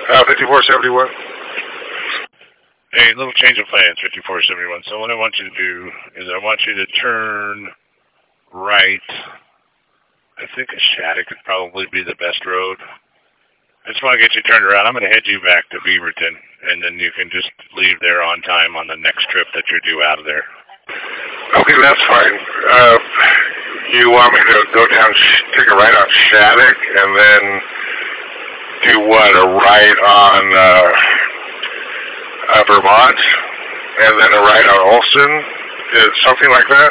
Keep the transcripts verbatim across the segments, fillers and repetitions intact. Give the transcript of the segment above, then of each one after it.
Uh, fifty-four seventy-one. Hey, little change of plans, fifty-four seventy-one. So what I want you to do is I want you to turn right. I think a Shattuck could probably be the best road. I just want to get you turned around. I'm going to head you back to Beaverton, and then you can just leave there on time on the next trip that you're due out of there. Okay, that's fine. Uh, you want me to go down, take a right on Shattuck, and then do what, a right on uh, uh, Vermont, and then a right on Olson? Is something like that?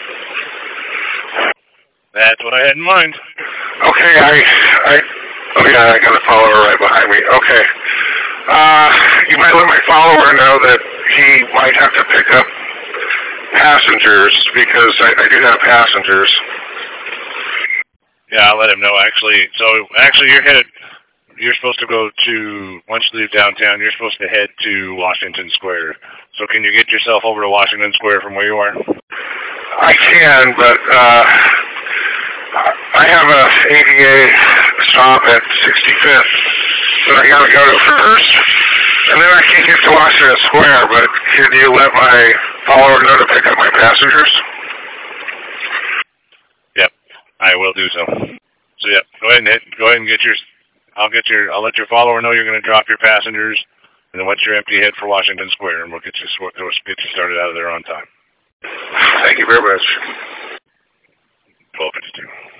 That's what I had in mind. Okay, I, I, oh yeah, I got a follower right behind me. Okay. Uh, you might let my follower know that he might have to pick up passengers, because I, I do have passengers. Yeah, I'll let him know, actually. So, actually, you're headed, you're supposed to go to, once you leave downtown, you're supposed to head to Washington Square. So can you get yourself over to Washington Square from where you are? I can, but, uh, I have a A D A stop at sixty-fifth that I gotta go to first, and then I can get to Washington Square, but can you let my follower know to pick up my passengers? Yep, I will do so. So yeah, go ahead and hit, go ahead and get your, I'll get your, I'll let your follower know you're going to drop your passengers, and then once you're empty, head for Washington Square, and we'll get you, we'll get you started out of there on time. Thank you very much. twelve fifty-two.